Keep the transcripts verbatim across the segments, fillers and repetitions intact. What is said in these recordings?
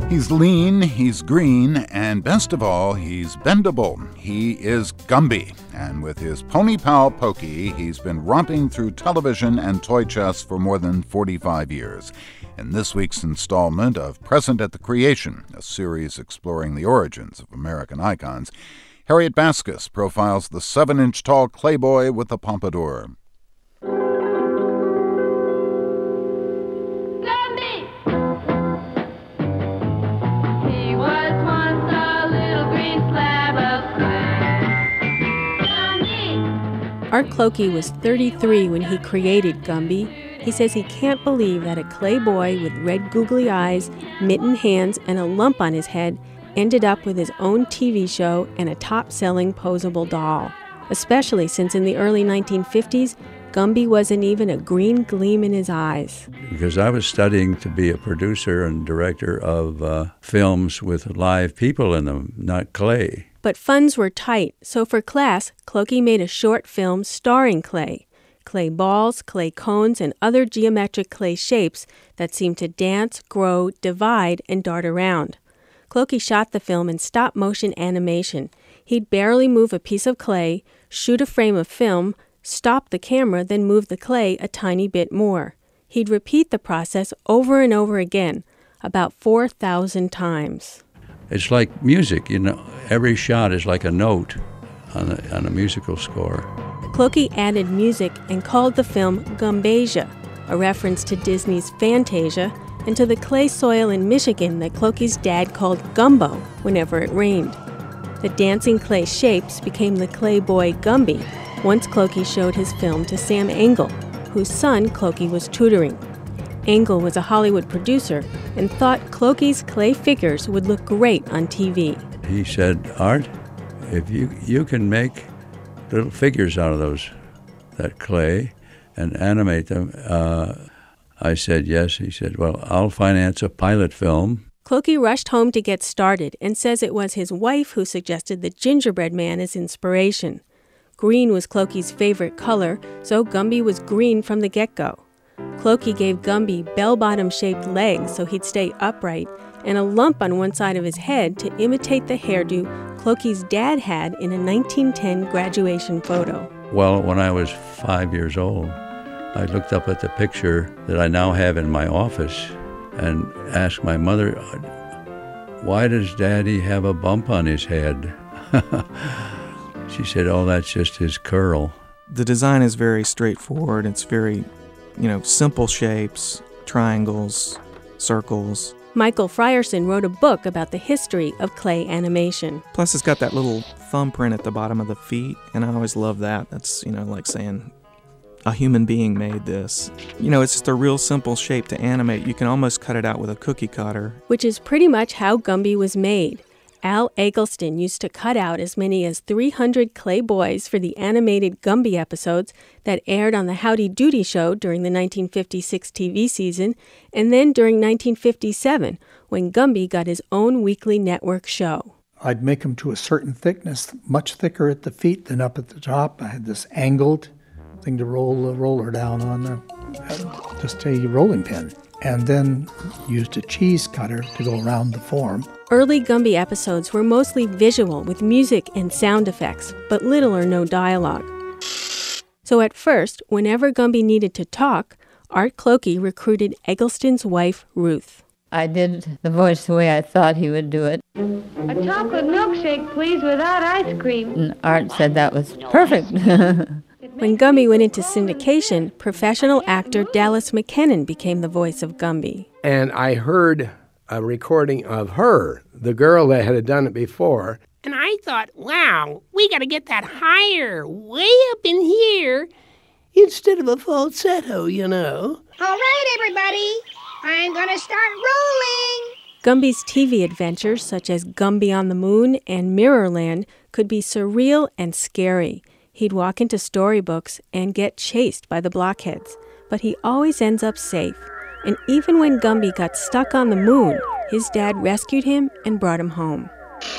He's lean, he's green, and best of all, he's bendable. He is Gumby, and with his pony pal Pokey, he's been romping through television and toy chests for more than forty-five years. In this week's installment of Present at the Creation, a series exploring the origins of American icons, Harriet Baskus profiles the seven-inch tall clay boy with the pompadour. Art Clokey was thirty-three when he created Gumby. He says he can't believe that a clay boy with red googly eyes, mittened hands, and a lump on his head ended up with his own T V show and a top-selling posable doll, especially since in the early nineteen fifties, Gumby wasn't even a green gleam in his eyes. Because I was studying to be a producer and director of uh, films with live people in them, not clay. But funds were tight, so for class, Clokey made a short film starring clay. Clay balls, clay cones, and other geometric clay shapes that seemed to dance, grow, divide, and dart around. Clokey shot the film in stop-motion animation. He'd barely move a piece of clay, shoot a frame of film, stop the camera, then move the clay a tiny bit more. He'd repeat the process over and over again, about four thousand times. It's like music, you know. Every shot is like a note on a, on a musical score. Clokey added music and called the film Gumbasia, a reference to Disney's Fantasia and to the clay soil in Michigan that Clokey's dad called gumbo whenever it rained. The dancing clay shapes became the clay boy Gumby once Clokey showed his film to Sam Engel, whose son Clokey was tutoring. Engel was a Hollywood producer and thought Clokey's clay figures would look great on T V. He said, Art, if you you can make little figures out of those, that clay, and animate them, uh, I said yes. He said, well, I'll finance a pilot film. Clokey rushed home to get started and says it was his wife who suggested the gingerbread man as inspiration. Green was Clokey's favorite color, so Gumby was green from the get-go. Clokey gave Gumby bell-bottom-shaped legs so he'd stay upright, and a lump on one side of his head to imitate the hairdo Clokey's dad had in a nineteen ten graduation photo. Well, when I was five years old, I looked up at the picture that I now have in my office and asked my mother, why does Daddy have a bump on his head? She said, oh, that's just his curl. The design is very straightforward. It's very, you know, simple shapes, triangles, circles. Michael Frierson wrote a book about the history of clay animation. Plus, it's got that little thumbprint at the bottom of the feet, and I always love that. That's, you know, like saying a human being made this. You know, it's just a real simple shape to animate. You can almost cut it out with a cookie cutter. Which is pretty much how Gumby was made. Al Eggleston used to cut out as many as three hundred clay boys for the animated Gumby episodes that aired on the Howdy Doody show during the nineteen fifty-six T V season, and then during nineteen fifty-seven, when Gumby got his own weekly network show. I'd make them to a certain thickness, much thicker at the feet than up at the top. I had this angled thing to roll the roller down on, the, just a rolling pin, and then used a cheese cutter to go around the form. Early Gumby episodes were mostly visual with music and sound effects, but little or no dialogue. So at first, whenever Gumby needed to talk, Art Clokey recruited Eggleston's wife, Ruth. I did the voice the way I thought he would do it. A chocolate milkshake, please, without ice cream. And Art said that was perfect. When Gumby went into syndication, professional actor Dallas McKennon became the voice of Gumby. And I heard a recording of her, the girl that had done it before. And I thought, wow, we got to get that higher, way up in here, instead of a falsetto, you know. All right, everybody, I'm going to start rolling. Gumby's T V adventures, such as Gumby on the Moon and Mirrorland, could be surreal and scary. He'd walk into storybooks and get chased by the blockheads, but he always ends up safe. And even when Gumby got stuck on the moon, his dad rescued him and brought him home.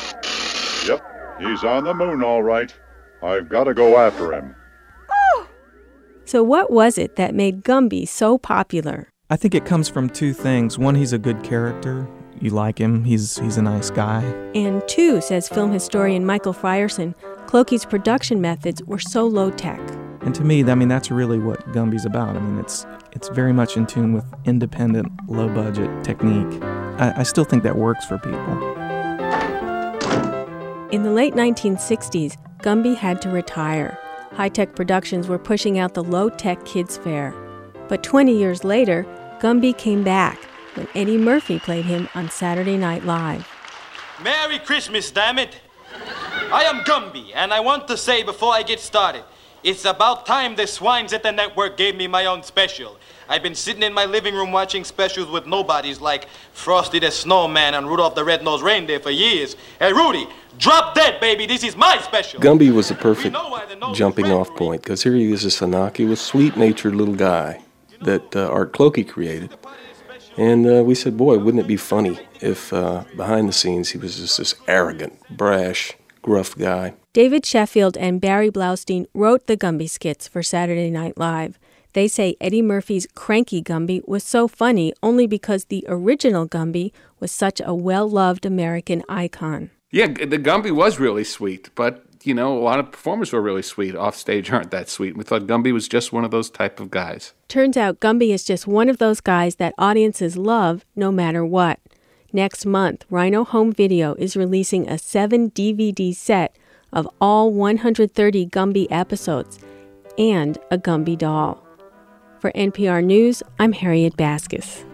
Yep, he's on the moon all right. I've got to go after him. Oh! So what was it that made Gumby so popular? I think it comes from two things. One, he's a good character. you like him. He's he's a nice guy. And two, says film historian Michael Frierson, Clokey's production methods were so low-tech. And to me, I mean, that's really what Gumby's about. I mean, it's it's very much in tune with independent, low-budget technique. I, I still think that works for people. In the late nineteen sixties, Gumby had to retire. High-tech productions were pushing out the low-tech kids' fare. But twenty years later, Gumby came back when Eddie Murphy played him on Saturday Night Live. Merry Christmas, damn it! I am Gumby, and I want to say before I get started, it's about time the swines at the network gave me my own special. I've been sitting in my living room watching specials with nobodies like Frosty the Snowman and Rudolph the Red-Nosed Reindeer for years. Hey, Rudy, drop dead, baby. This is my special. Gumby was a perfect jumping off point because here he is, this innocuous, sweet-natured little guy that uh, Art Clokey created. And uh, we said, boy, wouldn't it be funny if uh, behind the scenes he was just this arrogant, brash, gruff guy. David Sheffield and Barry Blaustein wrote the Gumby skits for Saturday Night Live. They say Eddie Murphy's cranky Gumby was so funny only because the original Gumby was such a well-loved American icon. Yeah, the Gumby was really sweet, but, you know, a lot of performers were really sweet. Off stage aren't that sweet. We thought Gumby was just one of those type of guys. Turns out Gumby is just one of those guys that audiences love no matter what. Next month, Rhino Home Video is releasing a seven D V D set of all one hundred thirty Gumby episodes and a Gumby doll. For N P R News, I'm Harriet Baskus.